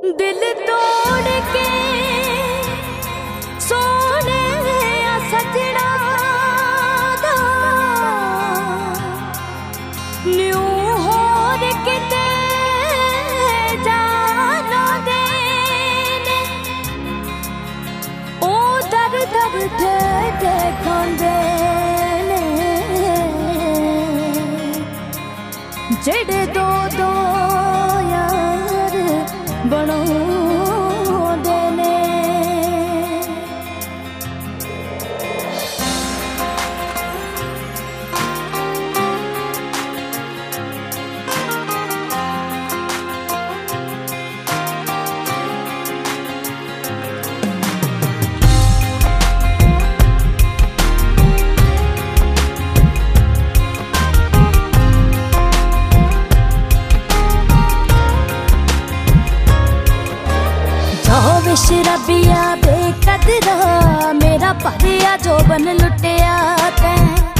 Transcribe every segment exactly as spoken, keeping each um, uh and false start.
दिल तोड़ के सोने सजना दा न्यू होर किते जाना देने ओ दर दर थे देखंदे ने जेड़े दो दो यार बनो देने। शराबिया बेकदरा मेरा परिया जो बन लुटिया तै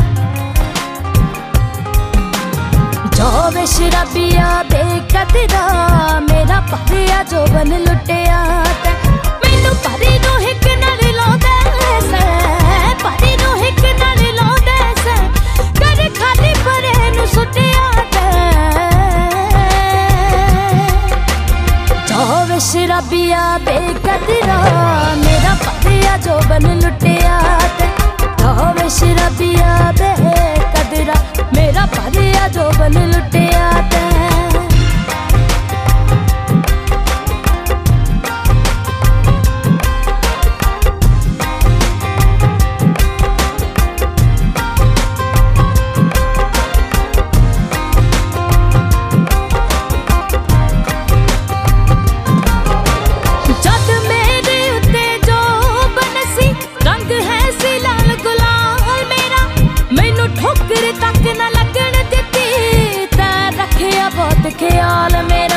जो वे शराबिया बेकदरा मेरा परिया जो बन लुटिया तै मैनू परी नू हिक नाल लाउंदा सै परी नू हिक नाल लाउंदा सै कर खाली परे नू सुटिया तै जो वे शराबिया बेकदरा मेरा परिया जो बन लुटिया तै जो वे शराबिया बेकदरा मेरा परिया जो बन लुटिया तै। ख्याल मेरा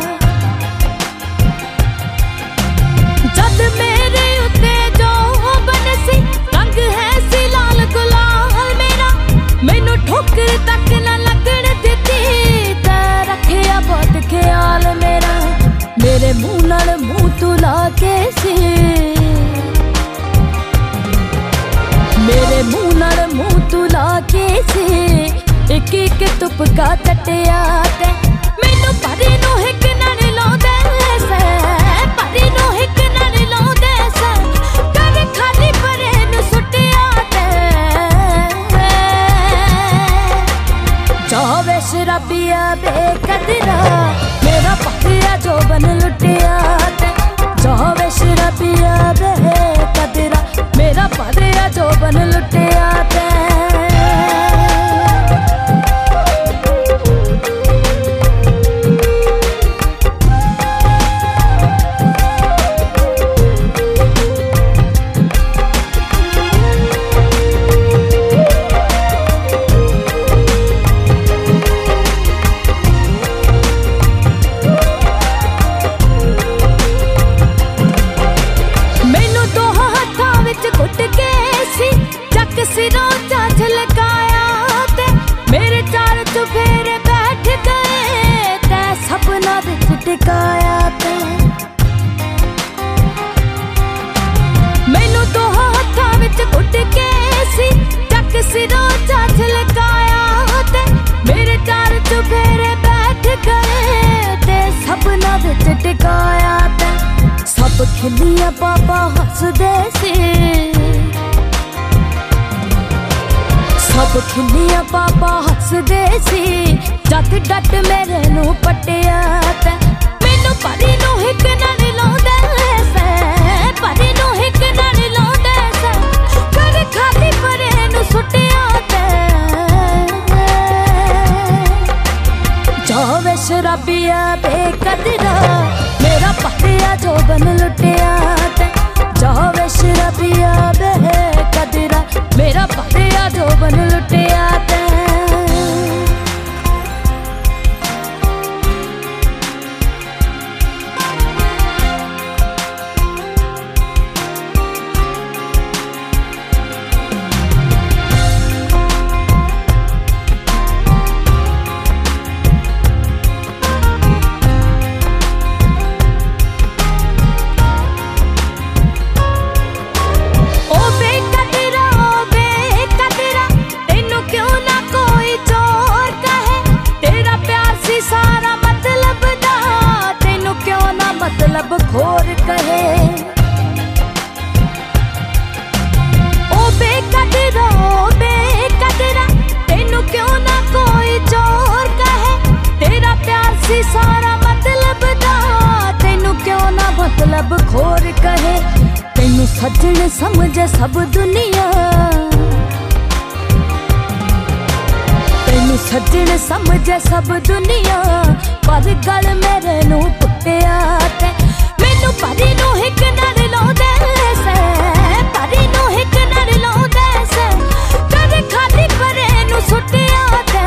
जद मेरे उत्ते जो बनसी रंग है सी लाल गुलाल मेरा मैनू ठोकर तक न लगन दिती ते रखिया बहुत ख्याल मेरा मेरे मुंह नाल मुंह तू ला के सी मेरे मुंह नाल मुंह तू ला के सी एक एक तुपका चटिया ते मैनू परी नू हिक नाल लाउंदा सै परी नू हिक नाल लाउंदा सै कर खाली परे नू सुटिया ते जो वे शराबिया बेकदरा मेरा परिया जो बन लुटिया ते जो वे शराबिया बेकदरा मेरा परिया जो बन लुटिया ते। सिरों चाच लगाया ते मेरे चार चुफेरे बैठ गए ते सपना विच टिकाया ते मैनू दो हत्थां विच घुट के सी चक सिरों चाच लगाया ते मेरे चार चुफेरे बैठ गए ते सपना विच टिकाया ते सब खिलिया बाबा हसदे सी सब खिलिया पापा हसदे सी जद डट मेरे नू पटिया ते मैनू परी नू हिक नाल लाउंदा सै परी नू हिक नाल लाउंदा सै कर खाली परे नू सुटिया ते जो वे शराबिया बेकदरा मेरा परिया जो बन लुटिया ते जो वे शराबिया बेकदरा मेरा परिया जो बन लुटिया ते। कहे तेनू सजन समझे सब दुनिया, तेनू सजन समझे सब दुनिया, पर गल मेरे नू पुट्टिया ते मैनू परी नू हिक नाल लाउंदे से, परी नू हिक नाल लाउंदे से, कदे खाली परे नू सुट्टिया ते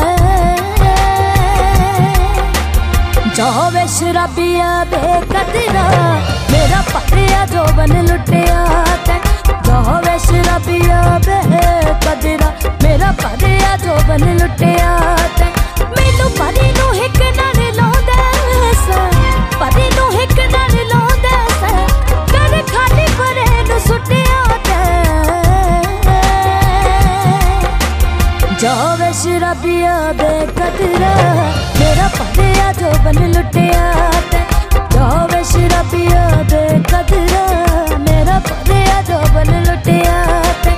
जावे शराबिया बेकदरा मेरा पतिया जो बन लुटिया ते, जावे शराबिया बेकदरा मेरा पतिया जो बन लुटिया ते मैनू परी नू हिक नाल लाउंदे से, परी नू हिक नाल लाउंदे से, कदे खाली परे नू सुट्टिया ते जावे शराबिया बेकदरा मेरा पतिया जो बन लुटिया ते, जावे शराबिया बेकदरा मेरा पतिया जो बन लुटिया ते।